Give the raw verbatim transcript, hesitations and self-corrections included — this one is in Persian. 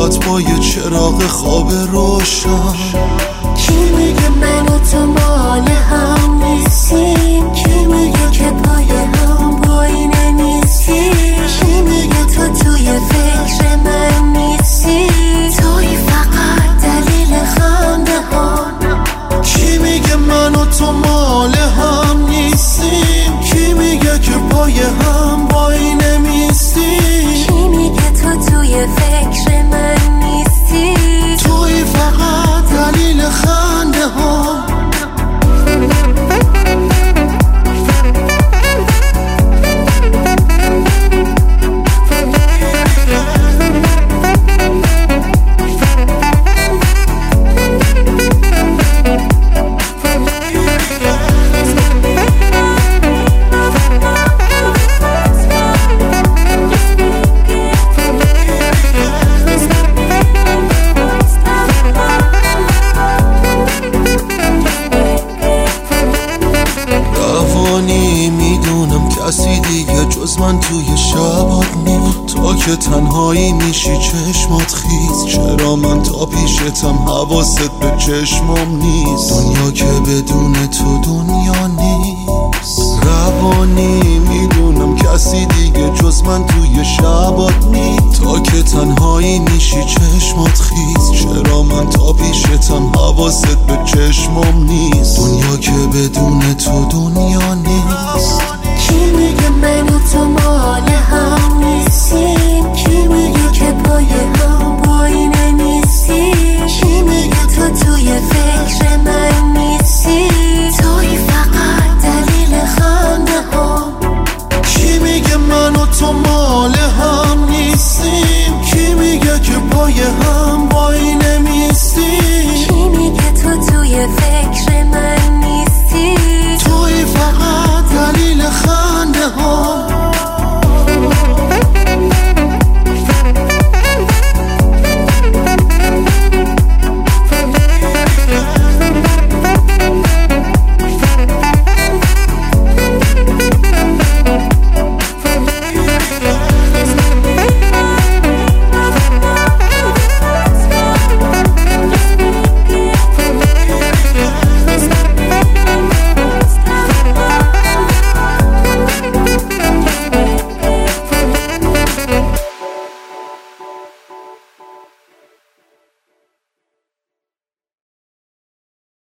فقط با یه چراغ خواب روشن. کی میگه من و تو مال هم نیستیم؟ کی میگه که پای هم وای نمیستیم؟ کی میگه تو توی فکر من نیستی؟ توی فقط دلیل خنده هم. کی میگه من و تو مال هم نیستیم؟ کی میگه که پای هم وای نمیستیم؟ کی میگه تو توی فکر من نیستی؟ توی فقط دلیل خنده هم. میدونم کسی دیگه جز من توی شبات نی. تا که تنهایی میشی چشمات خیز، چرا من تا پیشتم حواست به چشمام نیست؟ دنیا که بدون تو دنیا نیست. روانی میدونم کسی دیگه جز من توی شبات نی. تا که تنهایی میشی چشمات خیز، چرا من تا پیشتم حواست